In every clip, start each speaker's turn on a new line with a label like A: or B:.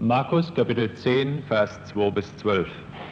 A: Markus Kapitel 10, Vers 2 bis 12.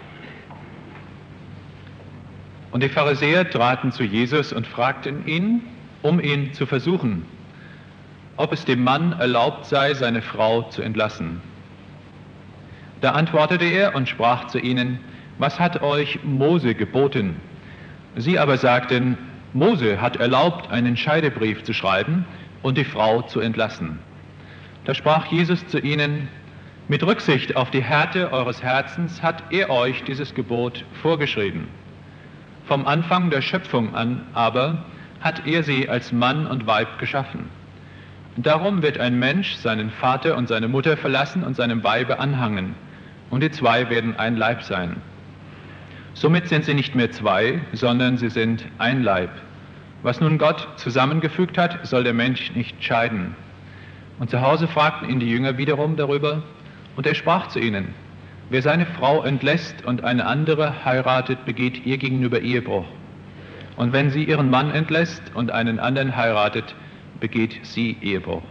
A: Und die Pharisäer traten zu Jesus und fragten ihn, um ihn zu versuchen, ob es dem Mann erlaubt sei, seine Frau zu entlassen. Da antwortete er und sprach zu ihnen: Was hat euch Mose geboten? Sie aber sagten: Mose hat erlaubt, einen Scheidebrief zu schreiben und die Frau zu entlassen. Da sprach Jesus zu ihnen: Mit Rücksicht auf die Härte eures Herzens hat er euch dieses Gebot vorgeschrieben. Vom Anfang der Schöpfung an aber hat er sie als Mann und Weib geschaffen. Darum wird ein Mensch seinen Vater und seine Mutter verlassen und seinem Weibe anhangen, und die zwei werden ein Leib sein. Somit sind sie nicht mehr zwei, sondern sie sind ein Leib. Was nun Gott zusammengefügt hat, soll der Mensch nicht scheiden. Und zu Hause fragten ihn die Jünger wiederum darüber, und er sprach zu ihnen: Wer seine Frau entlässt und eine andere heiratet, begeht ihr gegenüber Ehebruch. Und wenn sie ihren Mann entlässt und einen anderen heiratet, begeht sie Ehebruch.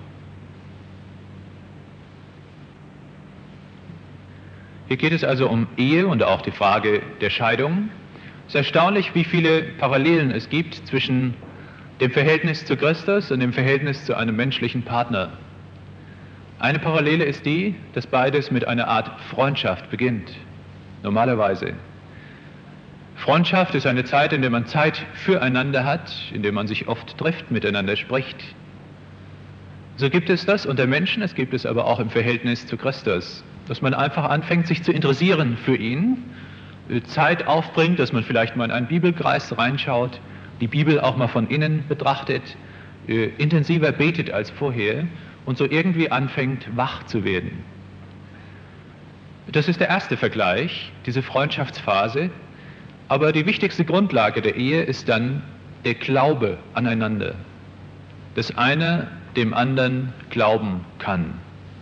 A: Hier geht es also um Ehe und auch die Frage der Scheidung. Es ist erstaunlich, wie viele Parallelen es gibt zwischen dem Verhältnis zu Christus und dem Verhältnis zu einem menschlichen Partner. Eine Parallele ist die, dass beides mit einer Art Freundschaft beginnt, normalerweise. Freundschaft ist eine Zeit, in der man Zeit füreinander hat, in der man sich oft trifft, miteinander spricht. So gibt es das unter Menschen, es gibt es aber auch im Verhältnis zu Christus, dass man einfach anfängt, sich zu interessieren für ihn, Zeit aufbringt, dass man vielleicht mal in einen Bibelkreis reinschaut, die Bibel auch mal von innen betrachtet, intensiver betet als vorher und so irgendwie anfängt, wach zu werden. Das ist der erste Vergleich, diese Freundschaftsphase, aber die wichtigste Grundlage der Ehe ist dann der Glaube aneinander, dass einer dem anderen glauben kann.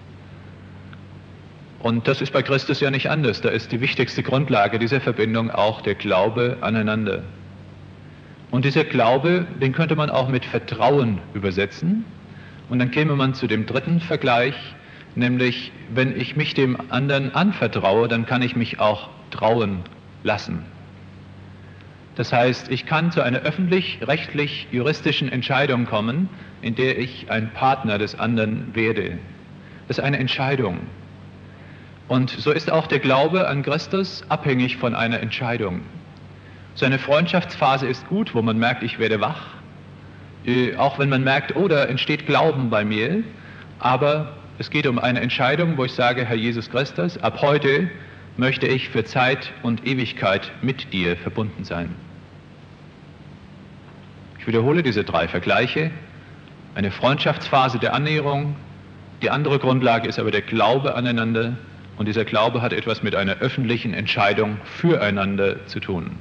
A: Und das ist bei Christus ja nicht anders. Da ist die wichtigste Grundlage dieser Verbindung auch der Glaube aneinander. Und dieser Glaube, den könnte man auch mit Vertrauen übersetzen. Und dann käme man zu dem dritten Vergleich, nämlich, wenn ich mich dem anderen anvertraue, dann kann ich mich auch trauen lassen. Das heißt, ich kann zu einer öffentlich-rechtlich-juristischen Entscheidung kommen, in der ich ein Partner des anderen werde. Das ist eine Entscheidung. Und so ist auch der Glaube an Christus abhängig von einer Entscheidung. So eine Freundschaftsphase ist gut, wo man merkt, ich werde wach. Auch wenn man merkt, oh, da entsteht Glauben bei mir. Aber es geht um eine Entscheidung, wo ich sage: Herr Jesus Christus, ab heute möchte ich für Zeit und Ewigkeit mit dir verbunden sein. Ich wiederhole diese drei Vergleiche. Eine Freundschaftsphase der Annäherung, die andere Grundlage ist aber der Glaube aneinander, und dieser Glaube hat etwas mit einer öffentlichen Entscheidung füreinander zu tun.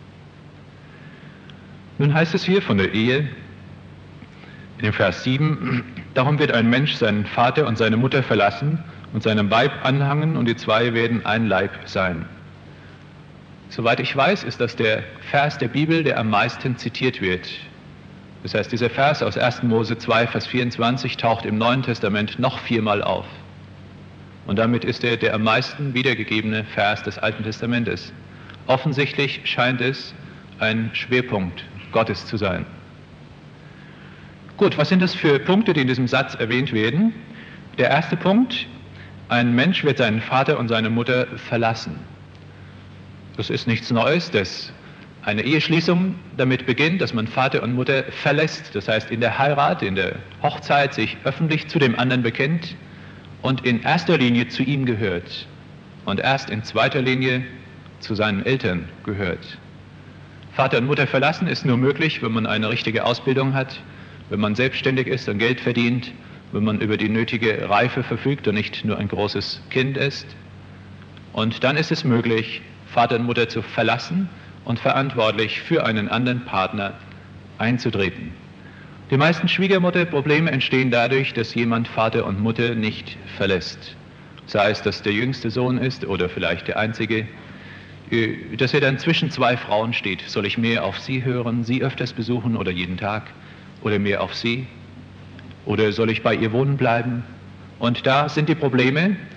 A: Nun heißt es hier von der Ehe, in dem Vers 7, darum wird ein Mensch seinen Vater und seine Mutter verlassen und seinem Weib anhangen, und die zwei werden ein Leib sein. Soweit ich weiß, ist das der Vers der Bibel, der am meisten zitiert wird. Das heißt, dieser Vers aus 1. Mose 2, Vers 24 taucht im Neuen Testament noch 4-mal auf. Und damit ist er der am meisten wiedergegebene Vers des Alten Testamentes. Offensichtlich scheint es ein Schwerpunkt Gottes zu sein. Gut, was sind das für Punkte, die in diesem Satz erwähnt werden? Der erste Punkt: Ein Mensch wird seinen Vater und seine Mutter verlassen. Das ist nichts Neues, dass eine Eheschließung damit beginnt, dass man Vater und Mutter verlässt. Das heißt, in der Heirat, in der Hochzeit sich öffentlich zu dem anderen bekennt und in erster Linie zu ihm gehört und erst in zweiter Linie zu seinen Eltern gehört. Vater und Mutter verlassen ist nur möglich, wenn man eine richtige Ausbildung hat, wenn man selbstständig ist und Geld verdient, wenn man über die nötige Reife verfügt und nicht nur ein großes Kind ist. Und dann ist es möglich, Vater und Mutter zu verlassen und verantwortlich für einen anderen Partner einzutreten. Die meisten Schwiegermutterprobleme entstehen dadurch, dass jemand Vater und Mutter nicht verlässt. Sei es, dass der jüngste Sohn ist oder vielleicht der einzige, dass er dann zwischen zwei Frauen steht. Soll ich mehr auf sie hören, sie öfters besuchen oder jeden Tag, oder mehr auf sie? Oder soll ich bei ihr wohnen bleiben? Und da sind die Probleme,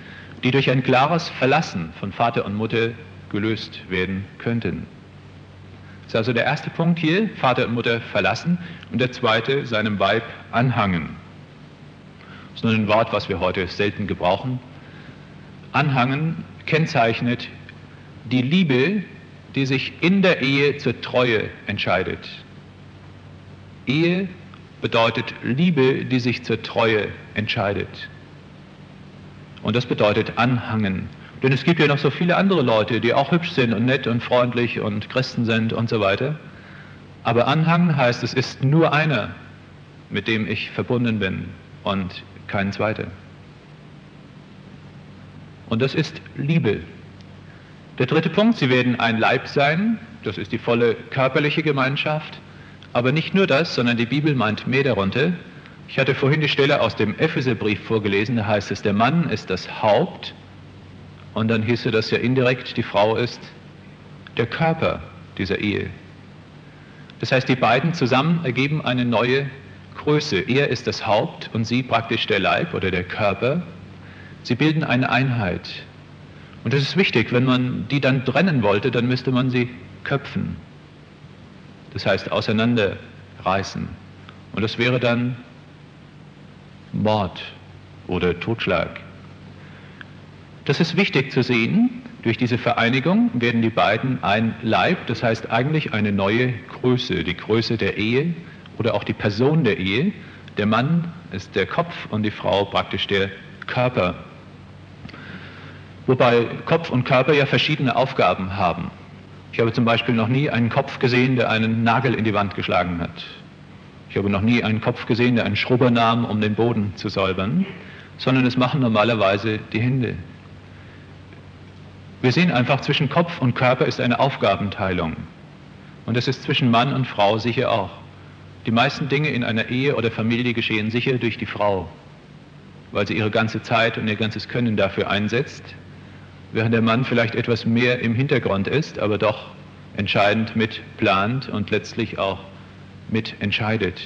A: die durch ein klares Verlassen von Vater und Mutter gelöst werden könnten. Das ist also der erste Punkt hier, Vater und Mutter verlassen, und der zweite, seinem Weib anhangen. Das ist nur ein Wort, was wir heute selten gebrauchen. Anhangen kennzeichnet die Liebe, die sich in der Ehe zur Treue entscheidet. Ehe bedeutet Liebe, die sich zur Treue entscheidet. Und das bedeutet anhangen. Denn es gibt ja noch so viele andere Leute, die auch hübsch sind und nett und freundlich und Christen sind und so weiter. Aber anhangen heißt, es ist nur einer, mit dem ich verbunden bin und kein zweiter. Und das ist Liebe. Der dritte Punkt, sie werden ein Leib sein, das ist die volle körperliche Gemeinschaft. Aber nicht nur das, sondern die Bibel meint mehr darunter. Ich hatte vorhin die Stelle aus dem Epheserbrief vorgelesen, da heißt es, der Mann ist das Haupt. Und dann hieße das ja indirekt, die Frau ist der Körper dieser Ehe. Das heißt, die beiden zusammen ergeben eine neue Größe. Er ist das Haupt und sie praktisch der Leib oder der Körper. Sie bilden eine Einheit. Und das ist wichtig, wenn man die dann trennen wollte, dann müsste man sie köpfen. Das heißt, auseinanderreißen. Und das wäre dann Mord oder Totschlag. Das ist wichtig zu sehen. Durch diese Vereinigung werden die beiden ein Leib, das heißt eigentlich eine neue Größe, die Größe der Ehe oder auch die Person der Ehe. Der Mann ist der Kopf und die Frau praktisch der Körper. Wobei Kopf und Körper ja verschiedene Aufgaben haben. Ich habe zum Beispiel noch nie einen Kopf gesehen, der einen Nagel in die Wand geschlagen hat. Ich habe noch nie einen Kopf gesehen, der einen Schrubber nahm, um den Boden zu säubern, sondern es machen normalerweise die Hände. Wir sehen einfach, zwischen Kopf und Körper ist eine Aufgabenteilung. Und das ist zwischen Mann und Frau sicher auch. Die meisten Dinge in einer Ehe oder Familie geschehen sicher durch die Frau, weil sie ihre ganze Zeit und ihr ganzes Können dafür einsetzt, während der Mann vielleicht etwas mehr im Hintergrund ist, aber doch entscheidend mit plant und letztlich auch mit entscheidet.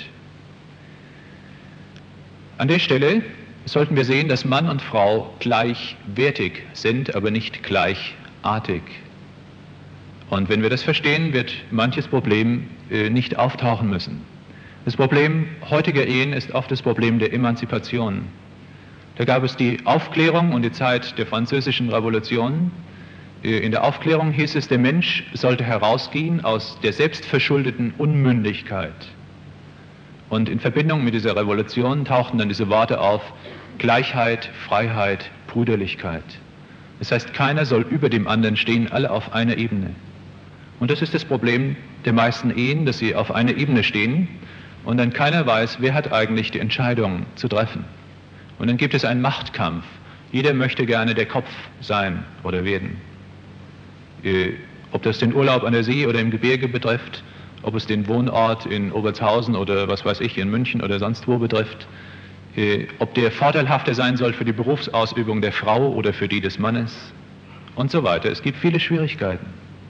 A: An der Stelle sollten wir sehen, dass Mann und Frau gleichwertig sind, aber nicht gleichartig. Und wenn wir das verstehen, wird manches Problem nicht auftauchen müssen. Das Problem heutiger Ehen ist oft das Problem der Emanzipation. Da gab es die Aufklärung und die Zeit der Französischen Revolution. In der Aufklärung hieß es, der Mensch sollte herausgehen aus der selbstverschuldeten Unmündigkeit. Und in Verbindung mit dieser Revolution tauchten dann diese Worte auf: Gleichheit, Freiheit, Brüderlichkeit. Das heißt, keiner soll über dem anderen stehen, alle auf einer Ebene. Und das ist das Problem der meisten Ehen, dass sie auf einer Ebene stehen und dann keiner weiß, wer hat eigentlich die Entscheidung zu treffen. Und dann gibt es einen Machtkampf. Jeder möchte gerne der Kopf sein oder werden. Ob das den Urlaub an der See oder im Gebirge betrifft, ob es den Wohnort in Obertshausen oder was weiß ich, in München oder sonst wo betrifft, ob der vorteilhafter sein soll für die Berufsausübung der Frau oder für die des Mannes und so weiter. Es gibt viele Schwierigkeiten.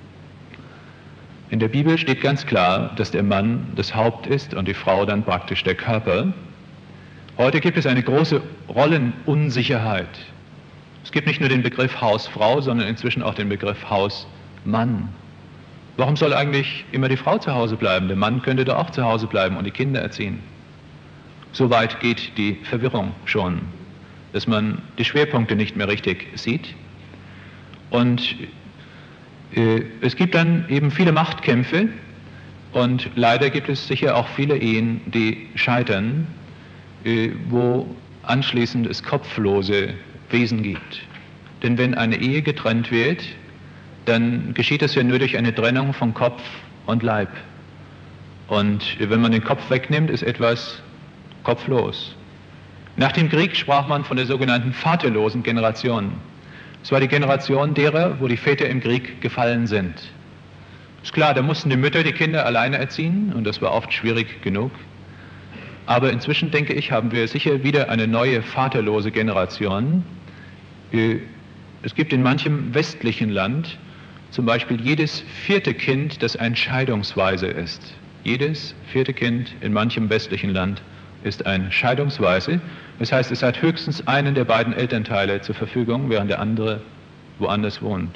A: In der Bibel steht ganz klar, dass der Mann das Haupt ist und die Frau dann praktisch der Körper. Heute gibt es eine große Rollenunsicherheit. Es gibt nicht nur den Begriff Hausfrau, sondern inzwischen auch den Begriff Hausmann. Warum soll eigentlich immer die Frau zu Hause bleiben? Der Mann könnte doch auch zu Hause bleiben und die Kinder erziehen. So weit geht die Verwirrung schon, dass man die Schwerpunkte nicht mehr richtig sieht. Und es gibt dann eben viele Machtkämpfe und leider gibt es sicher auch viele Ehen, die scheitern, wo anschließend es kopflose Wesen gibt. Denn wenn eine Ehe getrennt wird, dann geschieht es ja nur durch eine Trennung von Kopf und Leib. Und wenn man den Kopf wegnimmt, ist etwas kopflos. Nach dem Krieg sprach man von der sogenannten vaterlosen Generation. Es war die Generation derer, wo die Väter im Krieg gefallen sind. Ist klar, da mussten die Mütter die Kinder alleine erziehen und das war oft schwierig genug. Aber inzwischen, denke ich, haben wir sicher wieder eine neue vaterlose Generation. Es gibt in manchem westlichen Land zum Beispiel jedes 4. Kind, das ein Scheidungsweise ist. Jedes 4. Kind in manchem westlichen Land ist ein Scheidungsweise. Das heißt, es hat höchstens einen der beiden Elternteile zur Verfügung, während der andere woanders wohnt.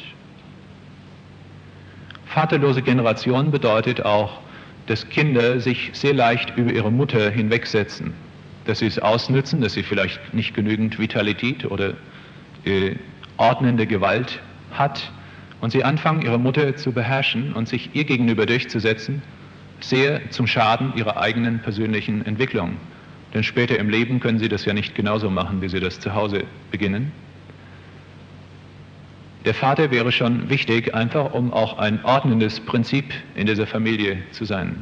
A: Vaterlose Generation bedeutet auch, dass Kinder sich sehr leicht über ihre Mutter hinwegsetzen, dass sie es ausnützen, dass sie vielleicht nicht genügend Vitalität oder ordnende Gewalt hat und sie anfangen, ihre Mutter zu beherrschen und sich ihr gegenüber durchzusetzen, sehr zum Schaden ihrer eigenen persönlichen Entwicklung. Denn später im Leben können sie das ja nicht genauso machen, wie sie das zu Hause beginnen. Der Vater wäre schon wichtig, einfach um auch ein ordnendes Prinzip in dieser Familie zu sein.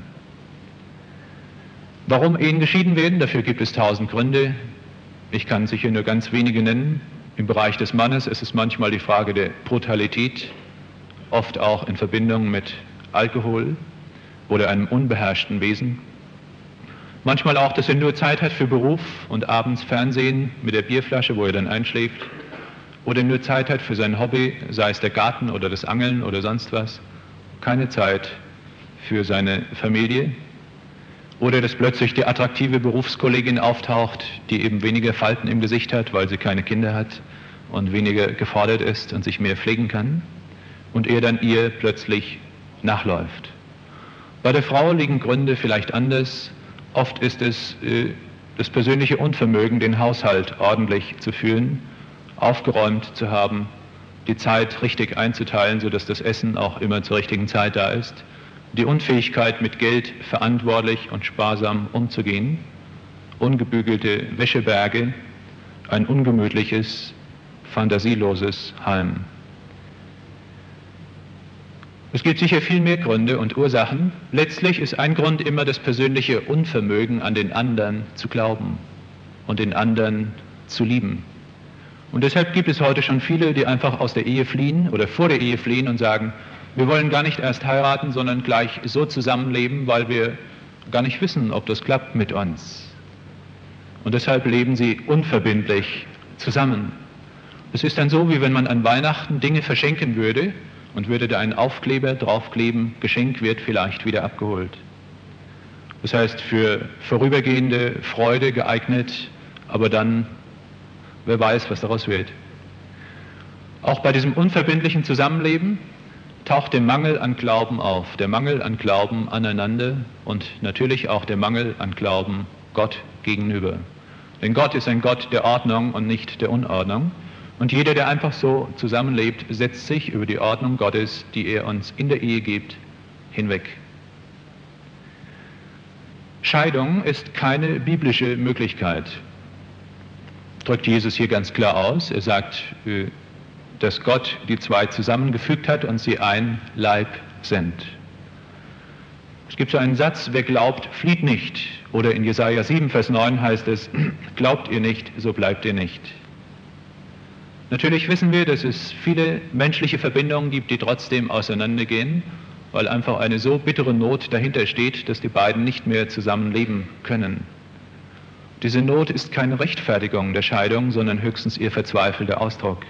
A: Warum Ehen geschieden werden, dafür gibt es 1000 Gründe. Ich kann sicher nur ganz wenige nennen. Im Bereich des Mannes ist es manchmal die Frage der Brutalität, oft auch in Verbindung mit Alkohol oder einem unbeherrschten Wesen. Manchmal auch, dass er nur Zeit hat für Beruf und abends Fernsehen mit der Bierflasche, wo er dann einschläft. Oder nur Zeit hat für sein Hobby, sei es der Garten oder das Angeln oder sonst was. Keine Zeit für seine Familie. Oder dass plötzlich die attraktive Berufskollegin auftaucht, die eben weniger Falten im Gesicht hat, weil sie keine Kinder hat und weniger gefordert ist und sich mehr pflegen kann. Und er dann ihr plötzlich nachläuft. Bei der Frau liegen Gründe vielleicht anders. Oft ist es das persönliche Unvermögen, den Haushalt ordentlich zu führen, aufgeräumt zu haben, die Zeit richtig einzuteilen, sodass das Essen auch immer zur richtigen Zeit da ist, die Unfähigkeit, mit Geld verantwortlich und sparsam umzugehen, ungebügelte Wäscheberge, ein ungemütliches, fantasieloses Heim. Es gibt sicher viel mehr Gründe und Ursachen. Letztlich ist ein Grund immer das persönliche Unvermögen, an den anderen zu glauben und den anderen zu lieben. Und deshalb gibt es heute schon viele, die einfach aus der Ehe fliehen oder vor der Ehe fliehen und sagen, wir wollen gar nicht erst heiraten, sondern gleich so zusammenleben, weil wir gar nicht wissen, ob das klappt mit uns. Und deshalb leben sie unverbindlich zusammen. Es ist dann so, wie wenn man an Weihnachten Dinge verschenken würde und würde da einen Aufkleber draufkleben, Geschenk wird vielleicht wieder abgeholt. Das heißt, für vorübergehende Freude geeignet, aber dann, wer weiß, was daraus wird. Auch bei diesem unverbindlichen Zusammenleben taucht der Mangel an Glauben auf, der Mangel an Glauben aneinander und natürlich auch der Mangel an Glauben Gott gegenüber. Denn Gott ist ein Gott der Ordnung und nicht der Unordnung. Und jeder, der einfach so zusammenlebt, setzt sich über die Ordnung Gottes, die er uns in der Ehe gibt, hinweg. Scheidung ist keine biblische Möglichkeit, drückt Jesus hier ganz klar aus. Er sagt, dass Gott die zwei zusammengefügt hat und sie ein Leib sind. Es gibt so einen Satz, wer glaubt, flieht nicht. Oder in Jesaja 7, Vers 9 heißt es, glaubt ihr nicht, so bleibt ihr nicht. Natürlich wissen wir, dass es viele menschliche Verbindungen gibt, die trotzdem auseinandergehen, weil einfach eine so bittere Not dahinter steht, dass die beiden nicht mehr zusammenleben können. Diese Not ist keine Rechtfertigung der Scheidung, sondern höchstens ihr verzweifelter Ausdruck.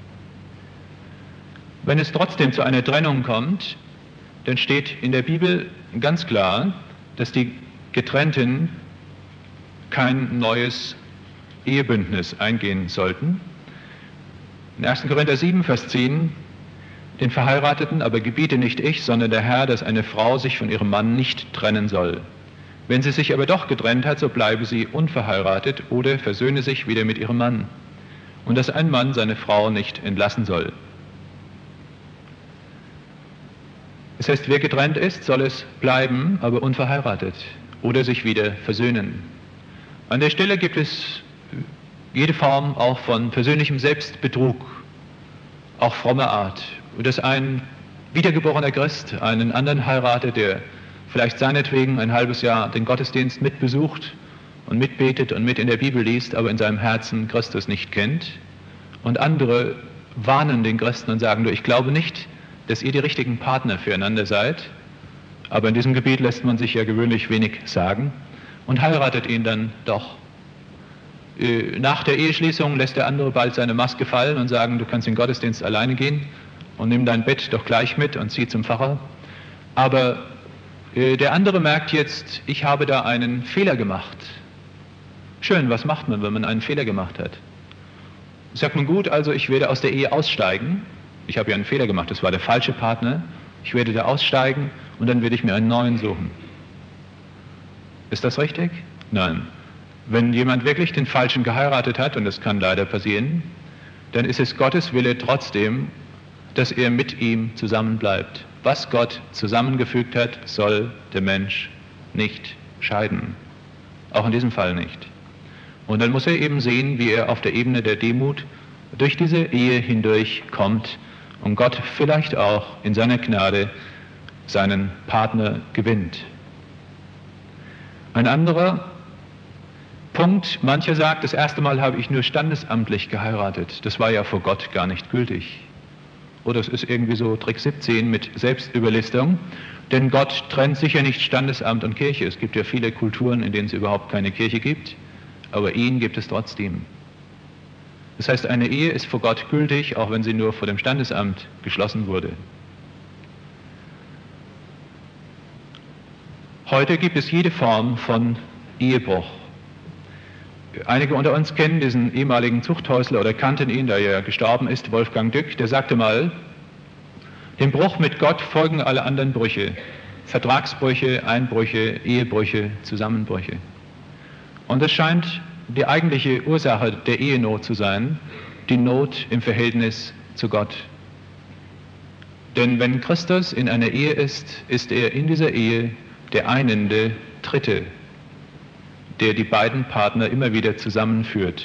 A: Wenn es trotzdem zu einer Trennung kommt, dann steht in der Bibel ganz klar, dass die Getrennten kein neues Ehebündnis eingehen sollten. In 1. Korinther 7, Vers 10, den Verheirateten aber gebiete nicht ich, sondern der Herr, dass eine Frau sich von ihrem Mann nicht trennen soll. Wenn sie sich aber doch getrennt hat, so bleibe sie unverheiratet oder versöhne sich wieder mit ihrem Mann. Und dass ein Mann seine Frau nicht entlassen soll. Das heißt, wer getrennt ist, soll es bleiben, aber unverheiratet oder sich wieder versöhnen. An der Stelle gibt es jede Form auch von persönlichem Selbstbetrug, auch frommer Art. Dass ein wiedergeborener Christ einen anderen heiratet, der vielleicht seinetwegen ein halbes Jahr den Gottesdienst mitbesucht und mitbetet und mit in der Bibel liest, aber in seinem Herzen Christus nicht kennt. Und andere warnen den Christen und sagen, du, ich glaube nicht, dass ihr die richtigen Partner füreinander seid, aber in diesem Gebiet lässt man sich ja gewöhnlich wenig sagen und heiratet ihn dann doch. Nach der Eheschließung lässt der andere bald seine Maske fallen und sagen, du kannst in den Gottesdienst alleine gehen und nimm dein Bett doch gleich mit und zieh zum Pfarrer. Aber der andere merkt jetzt, ich habe da einen Fehler gemacht. Schön, was macht man, wenn man einen Fehler gemacht hat? Sagt man, gut, also ich werde aus der Ehe aussteigen. Ich habe ja einen Fehler gemacht, das war der falsche Partner. Ich werde da aussteigen und dann werde ich mir einen neuen suchen. Ist das richtig? Nein. Wenn jemand wirklich den Falschen geheiratet hat, und das kann leider passieren, dann ist es Gottes Wille trotzdem, dass er mit ihm zusammenbleibt. Was Gott zusammengefügt hat, soll der Mensch nicht scheiden. Auch in diesem Fall nicht. Und dann muss er eben sehen, wie er auf der Ebene der Demut durch diese Ehe hindurch kommt und Gott vielleicht auch in seiner Gnade seinen Partner gewinnt. Ein anderer Punkt, mancher sagt, das erste Mal habe ich nur standesamtlich geheiratet. Das war ja vor Gott gar nicht gültig. Oder es ist irgendwie so Trick 17 mit Selbstüberlistung. Denn Gott trennt sicher nicht Standesamt und Kirche. Es gibt ja viele Kulturen, in denen es überhaupt keine Kirche gibt. Aber Ehen gibt es trotzdem. Das heißt, eine Ehe ist vor Gott gültig, auch wenn sie nur vor dem Standesamt geschlossen wurde. Heute gibt es jede Form von Ehebruch. Einige unter uns kennen diesen ehemaligen Zuchthäusler oder kannten ihn, da er gestorben ist, Wolfgang Dück, der sagte mal, dem Bruch mit Gott folgen alle anderen Brüche, Vertragsbrüche, Einbrüche, Ehebrüche, Zusammenbrüche. Und es scheint die eigentliche Ursache der Ehenot zu sein, die Not im Verhältnis zu Gott. Denn wenn Christus in einer Ehe ist, ist er in dieser Ehe der einende Dritte, der die beiden Partner immer wieder zusammenführt.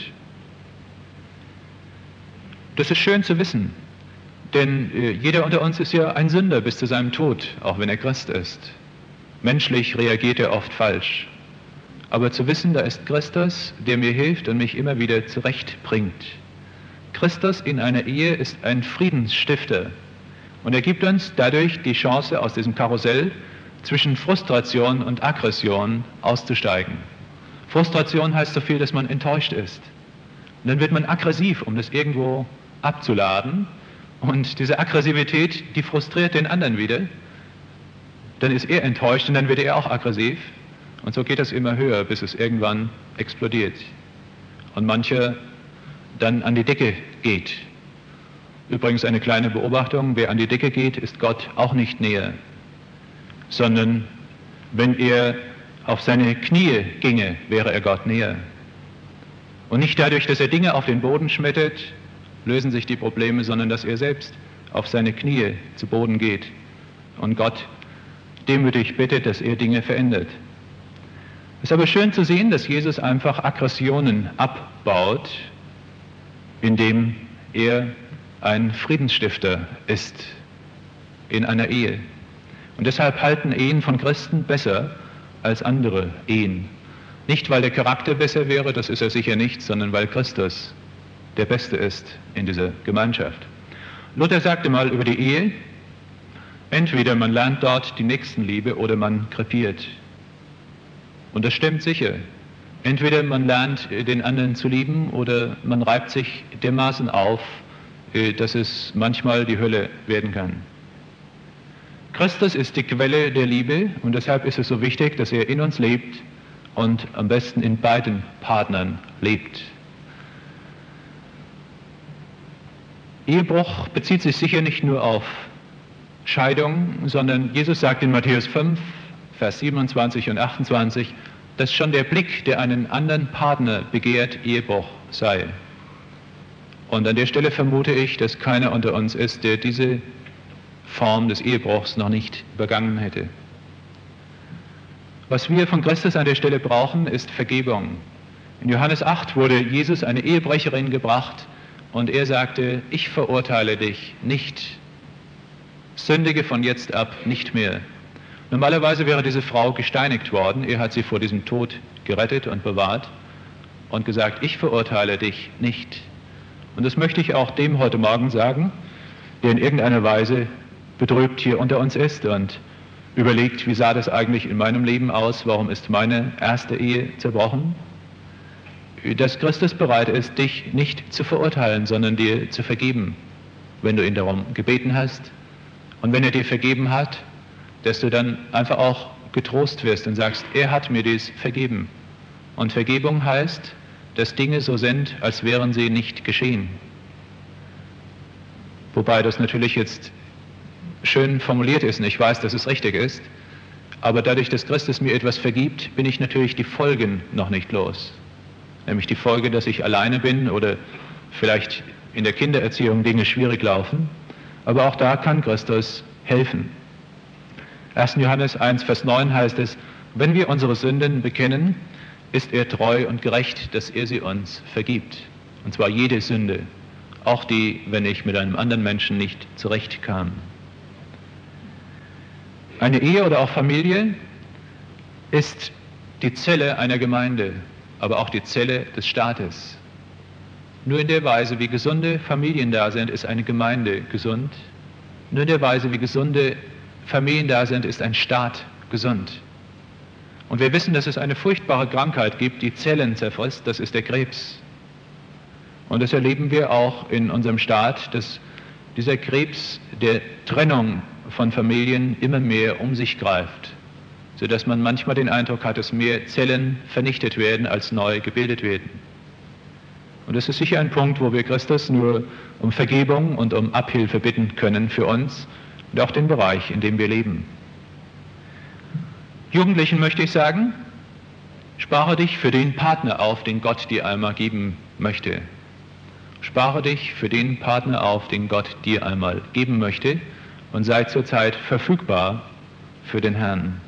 A: Das ist schön zu wissen, denn jeder unter uns ist ja ein Sünder bis zu seinem Tod, auch wenn er Christ ist. Menschlich reagiert er oft falsch. Aber zu wissen, da ist Christus, der mir hilft und mich immer wieder zurechtbringt. Christus in einer Ehe ist ein Friedensstifter und er gibt uns dadurch die Chance, aus diesem Karussell zwischen Frustration und Aggression auszusteigen. Frustration heißt so viel, dass man enttäuscht ist. Und dann wird man aggressiv, um das irgendwo abzuladen. Und diese Aggressivität, die frustriert den anderen wieder. Dann ist er enttäuscht und dann wird er auch aggressiv. Und so geht das immer höher, bis es irgendwann explodiert. Und mancher dann an die Decke geht. Übrigens eine kleine Beobachtung, wer an die Decke geht, ist Gott auch nicht näher. Sondern wenn er auf seine Knie ginge, wäre er Gott näher. Und nicht dadurch, dass er Dinge auf den Boden schmettert, lösen sich die Probleme, sondern dass er selbst auf seine Knie zu Boden geht und Gott demütig bittet, dass er Dinge verändert. Es ist aber schön zu sehen, dass Jesus einfach Aggressionen abbaut, indem er ein Friedensstifter ist in einer Ehe. Und deshalb halten Ehen von Christen besser als andere Ehen. Nicht, weil der Charakter besser wäre, das ist er sicher nicht, sondern weil Christus der Beste ist in dieser Gemeinschaft. Luther sagte mal über die Ehe, entweder man lernt dort die Nächstenliebe oder man krepiert. Und das stimmt sicher. Entweder man lernt, den anderen zu lieben, oder man reibt sich dermaßen auf, dass es manchmal die Hölle werden kann. Christus ist die Quelle der Liebe und deshalb ist es so wichtig, dass er in uns lebt und am besten in beiden Partnern lebt. Ehebruch bezieht sich sicher nicht nur auf Scheidung, sondern Jesus sagt in Matthäus 5, Vers 27 und 28, dass schon der Blick, der einen anderen Partner begehrt, Ehebruch sei. Und an der Stelle vermute ich, dass keiner unter uns ist, der diese Form des Ehebruchs noch nicht begangen hätte. Was wir von Christus an der Stelle brauchen, ist Vergebung. In Johannes 8 wurde Jesus eine Ehebrecherin gebracht und er sagte, ich verurteile dich nicht. Sündige von jetzt ab nicht mehr. Normalerweise wäre diese Frau gesteinigt worden. Er hat sie vor diesem Tod gerettet und bewahrt und gesagt, ich verurteile dich nicht. Und das möchte ich auch dem heute Morgen sagen, der in irgendeiner Weise betrübt hier unter uns ist und überlegt, wie sah das eigentlich in meinem Leben aus, warum ist meine erste Ehe zerbrochen? Dass Christus bereit ist, dich nicht zu verurteilen, sondern dir zu vergeben, wenn du ihn darum gebeten hast. Und wenn er dir vergeben hat, dass du dann einfach auch getrost wirst und sagst, er hat mir dies vergeben. Und Vergebung heißt, dass Dinge so sind, als wären sie nicht geschehen. Wobei das natürlich jetzt schön formuliert ist und ich weiß, dass es richtig ist, aber dadurch, dass Christus mir etwas vergibt, bin ich natürlich die Folgen noch nicht los. Nämlich die Folge, dass ich alleine bin oder vielleicht in der Kindererziehung Dinge schwierig laufen, aber auch da kann Christus helfen. 1. Johannes 1, Vers 9 heißt es, wenn wir unsere Sünden bekennen, ist er treu und gerecht, dass er sie uns vergibt. Und zwar jede Sünde, auch die, wenn ich mit einem anderen Menschen nicht zurechtkam. Eine Ehe oder auch Familie ist die Zelle einer Gemeinde, aber auch die Zelle des Staates. Nur in der Weise, wie gesunde Familien da sind, ist eine Gemeinde gesund. Nur in der Weise, wie gesunde Familien da sind, ist ein Staat gesund. Und wir wissen, dass es eine furchtbare Krankheit gibt, die Zellen zerfrisst, das ist der Krebs. Und das erleben wir auch in unserem Staat, dass dieser Krebs der Trennung von Familien immer mehr um sich greift, sodass man manchmal den Eindruck hat, dass mehr Zellen vernichtet werden, als neu gebildet werden. Und das ist sicher ein Punkt, wo wir Christus nur um Vergebung und um Abhilfe bitten können für uns und auch den Bereich, in dem wir leben. Jugendlichen möchte ich sagen, spare dich für den Partner auf, den Gott dir einmal geben möchte. Spare dich für den Partner auf, den Gott dir einmal geben möchte und sei zurzeit verfügbar für den Herrn.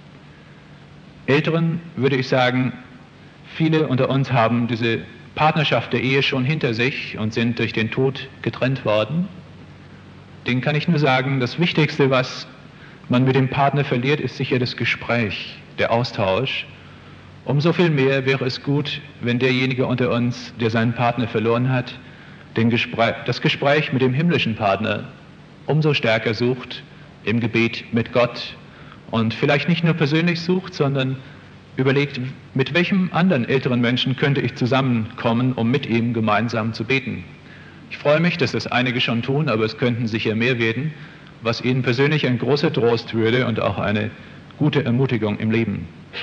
A: Älteren würde ich sagen, viele unter uns haben diese Partnerschaft der Ehe schon hinter sich und sind durch den Tod getrennt worden. Denen kann ich nur sagen, das Wichtigste, was man mit dem Partner verliert, ist sicher das Gespräch, der Austausch. Umso viel mehr wäre es gut, wenn derjenige unter uns, der seinen Partner verloren hat, das Gespräch mit dem himmlischen Partner umso stärker sucht im Gebet mit Gott und vielleicht nicht nur persönlich sucht, sondern überlegt, mit welchem anderen älteren Menschen könnte ich zusammenkommen, um mit ihm gemeinsam zu beten. Ich freue mich, dass das einige schon tun, aber es könnten sicher mehr werden, was Ihnen persönlich ein großer Trost würde und auch eine gute Ermutigung im Leben.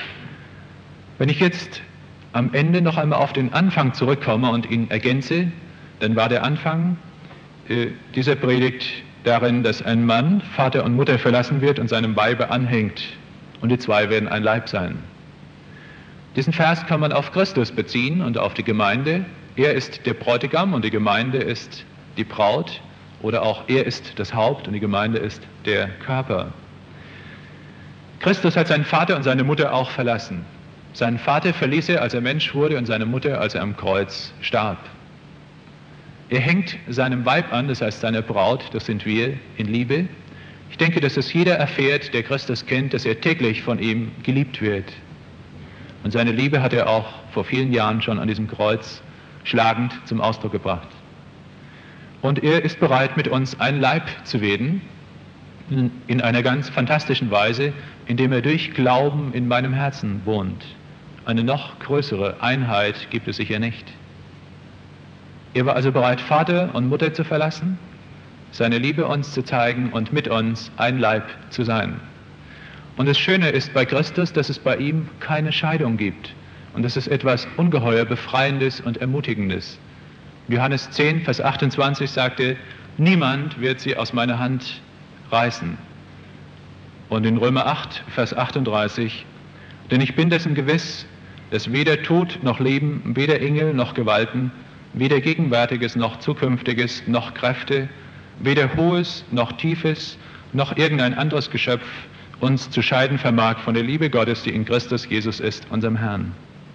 A: Wenn ich jetzt am Ende noch einmal auf den Anfang zurückkomme und ihn ergänze, dann war der Anfang dieser Predigt darin, dass ein Mann Vater und Mutter verlassen wird und seinem Weibe anhängt und die zwei werden ein Leib sein. Diesen Vers kann man auf Christus beziehen und auf die Gemeinde. Er ist der Bräutigam und die Gemeinde ist die Braut. Oder auch er ist das Haupt und die Gemeinde ist der Körper. Christus hat seinen Vater und seine Mutter auch verlassen. Seinen Vater verließ er, als er Mensch wurde, und seine Mutter, als er am Kreuz starb. Er hängt seinem Weib an, das heißt seiner Braut, das sind wir, in Liebe. Ich denke, dass es jeder erfährt, der Christus kennt, dass er täglich von ihm geliebt wird. Und seine Liebe hat er auch vor vielen Jahren schon an diesem Kreuz schlagend zum Ausdruck gebracht. Und er ist bereit, mit uns ein Leib zu werden, in einer ganz fantastischen Weise, indem er durch Glauben in meinem Herzen wohnt. Eine noch größere Einheit gibt es sicher nicht. Er war also bereit, Vater und Mutter zu verlassen, seine Liebe uns zu zeigen und mit uns ein Leib zu sein. Und das Schöne ist bei Christus, dass es bei ihm keine Scheidung gibt. Und das ist etwas ungeheuer Befreiendes und Ermutigendes. Johannes 10, Vers 28 sagte, niemand wird sie aus meiner Hand reißen. Und in Römer 8, Vers 38, denn ich bin dessen gewiss, dass weder Tod noch Leben, weder Engel noch Gewalten, weder Gegenwärtiges noch Zukünftiges noch Kräfte, weder Hohes noch Tiefes noch irgendein anderes Geschöpf uns zu scheiden vermag von der Liebe Gottes, die in Christus Jesus ist, unserem Herrn.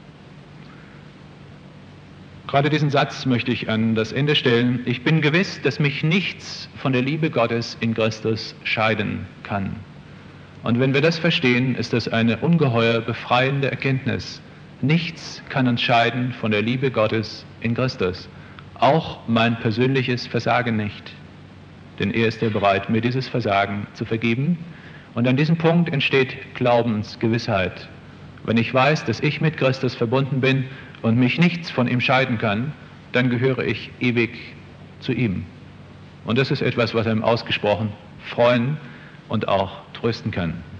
A: Gerade diesen Satz möchte ich an das Ende stellen. Ich bin gewiss, dass mich nichts von der Liebe Gottes in Christus scheiden kann. Und wenn wir das verstehen, ist das eine ungeheuer befreiende Erkenntnis. Nichts kann uns scheiden von der Liebe Gottes in Christus. Auch mein persönliches Versagen nicht. Denn er ist ja bereit, mir dieses Versagen zu vergeben. Und an diesem Punkt entsteht Glaubensgewissheit. Wenn ich weiß, dass ich mit Christus verbunden bin und mich nichts von ihm scheiden kann, dann gehöre ich ewig zu ihm. Und das ist etwas, was einem ausgesprochen freuen und auch trösten kann.